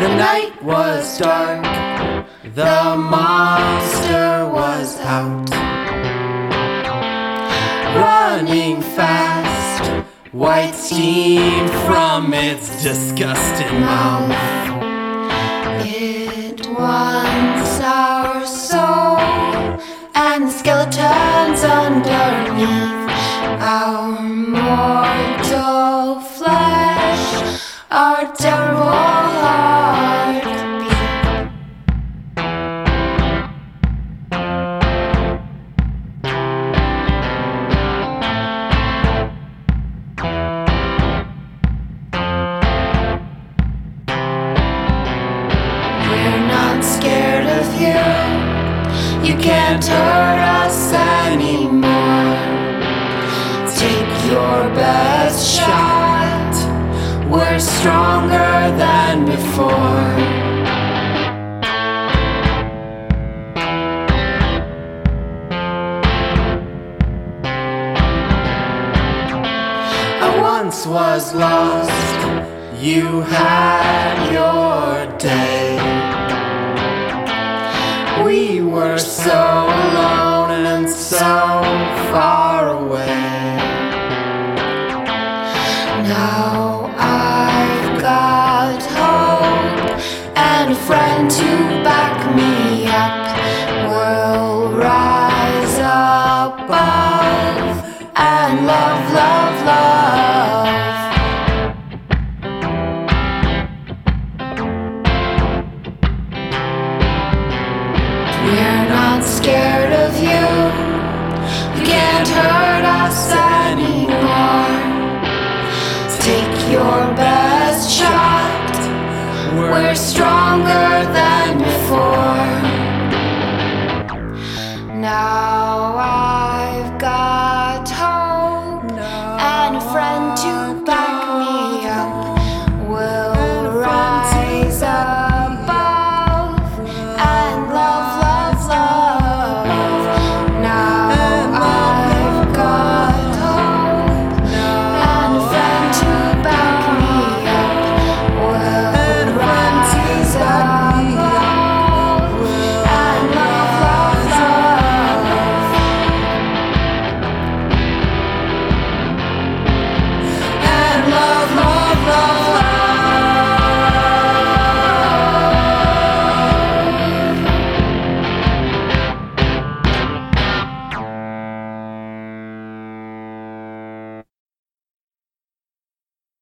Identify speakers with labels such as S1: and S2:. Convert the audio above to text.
S1: The night was dark, the monster was out, running fast, white steam from its disgusting mouth.
S2: It wants our soul and the skeletons underneath our mortal flesh, our terrible heartbeat. We're not scared of you. You can't hurt us anymore. Take your best shot. We're stronger than before.
S1: I once was lost, you had your day. We were so alone and so far away.
S2: Now I've got hope and a friend to back me up. We'll rise above and love, love, love. We're not scared of you. You can't hurt us anymore. Take your best shot. We're stronger